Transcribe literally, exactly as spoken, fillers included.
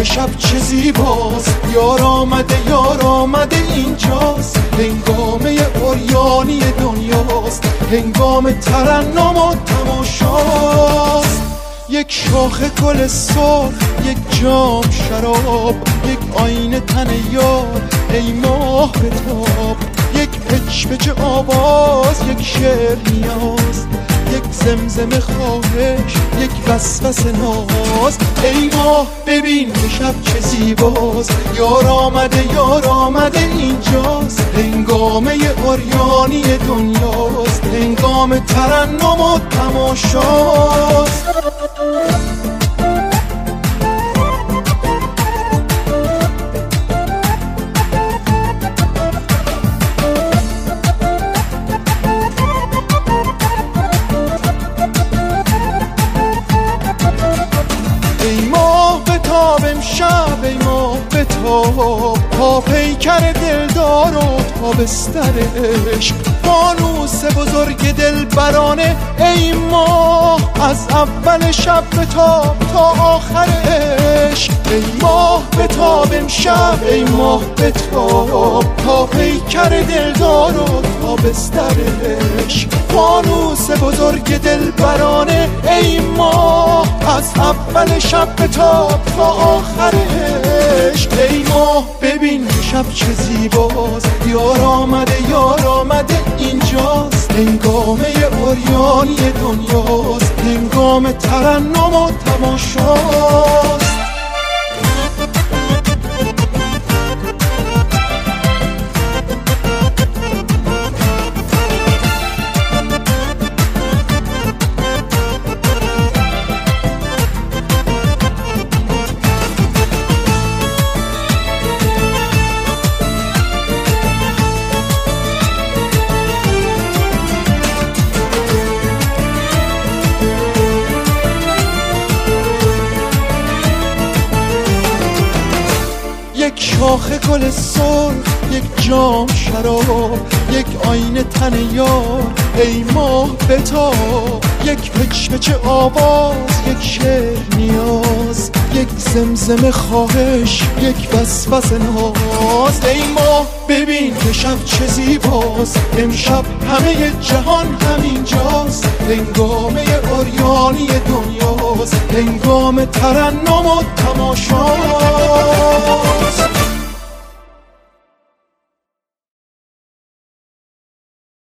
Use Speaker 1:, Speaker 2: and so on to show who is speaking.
Speaker 1: شب چه زیباست، یار آمده یار آمده اینجاست. هنگامه عریانی دنیاست، هنگام ترنم و تماشاست. یک شاخ گل سرخ، یک جام شراب، یک آینه تن یار، ای ماه بتاب. یک پچ پچ آواز، یک شعر نیاز، یک زمزمه خواهش، یک وسوسه ناز. ای ماه ببین که شب چه زیباست، یار آمده یار آمده اینجاست. هنگامه عریانی دنیاست، هنگام ترنم و تماشاست. امشب ای ماه بتاب، تا پیکر دلدار و تا بسترش. فانوس بزرگ دل برانه ای ماه، از اول شب بتاب تا آخرش. ای ماه بتاب امشب ای ماه بتاب، تا پیکر دلدار و تا بسترش. فانوس بزرگ دل برانه ای ماه، از اول شب بتاب تا آخرش. ای ماه ببین شب چه زیباست، یار آمده یار آمده اینجاست. هنگامه عریانی دنیاست، هنگام ترنم و تماشاست. یک شاخ گل سرخ، یک جام شراب، یک آینه تن یار، ای ماه بتاب. یک پچ پچ آواز، یک شعر نیاز، یک زمزمه خواهش، یک وسوسه ناز. ای ماه ببین که شب چه زیباست، امشب همه جهان همینجاست. هنگامه عریانی دنیاست، هنگام ترنم و تماشاست.